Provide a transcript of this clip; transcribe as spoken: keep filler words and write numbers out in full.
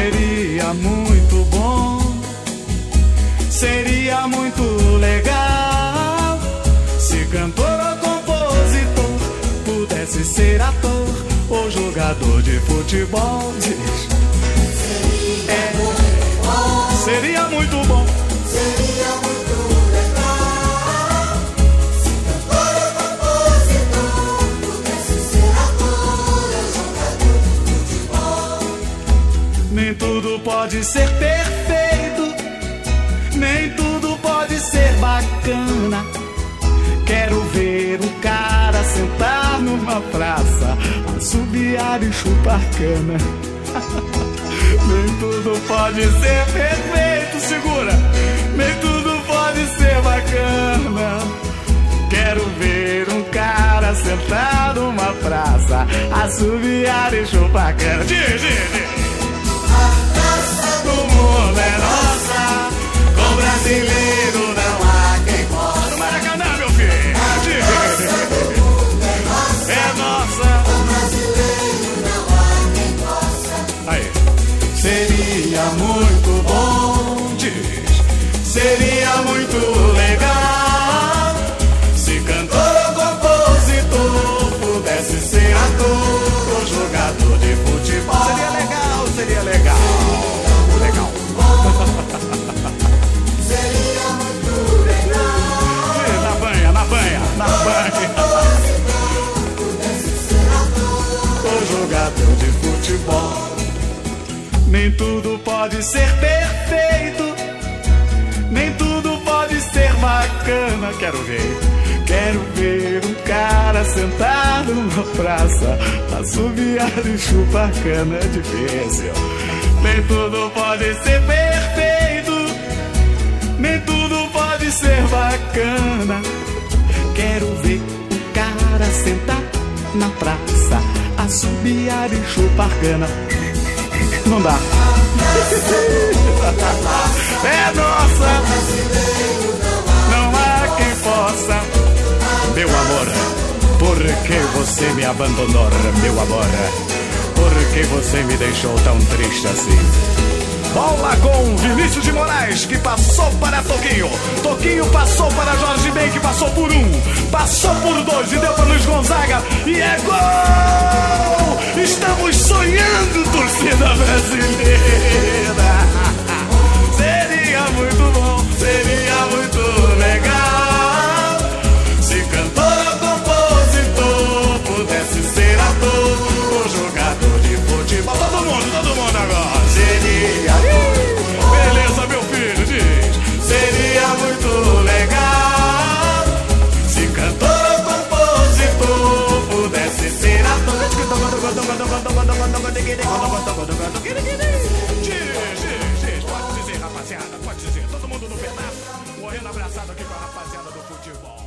Seria muito bom, seria muito legal se cantor ou compositor pudesse ser ator ou jogador de futebol. Seria É, muito bom, seria muito bom, seria muito legal se cantor ou compositor pudesse ser ator ou jogador de futebol. nem tudo pode ser perfeito, nem tudo pode ser bacana. Quero ver um cara sentar numa praça, assobiar e chupar cana. Nem tudo pode ser perfeito, segura. Nem tudo pode ser bacana. Quero ver um cara sentar numa praça, assobiar e chupar cana. Diz, diz, diz. O mundo é nossa, com brasileiro não há quem possa. No Maracanã, meu filho. É nossa, Com brasileiro não há quem possa. aí. Seria muito bom, diz. Seria muito legal se cantor ou compositor pudesse ser ator ou jogador de futebol. Seria legal, seria legal. Legal. Seria muito legal Ih, na banha, na banha, na banha. pudesse ser ator. Ou jogador de futebol. Nem tudo pode ser perfeito, nem tudo pode ser bacana. Quero ver, quero ver um cara sentado numa praça, assobiar e chupar cana. É difícil. Nem tudo pode ser perfeito, nem tudo pode ser bacana. Quero ver um cara sentar na praça, assobiar e chupar cana. Não dá. É nossa, não há quem possa. Meu amor, por que você me abandonou, meu amor? Por que você me deixou tão triste assim? Bola com Vinícius de Moraes, que passou para Toquinho. Toquinho passou para Jorge Ben, que passou por um. Passou por dois e deu para Luiz Gonzaga. E é gol! Estamos sonhando, torcida brasileira. Seria muito bom, seria muito legal se cantor ou compositor pudesse ser ator ou jogador de futebol. Todo mundo, todo mundo agora. Seria, beleza, meu filho, diz. Seria muito legal se cantor ou compositor pudesse ser ator. Diz, diz, diz, pode dizer, rapaziada, pode dizer. Todo mundo no pedaço, morrendo abraçado aqui com a rapaziada do futebol.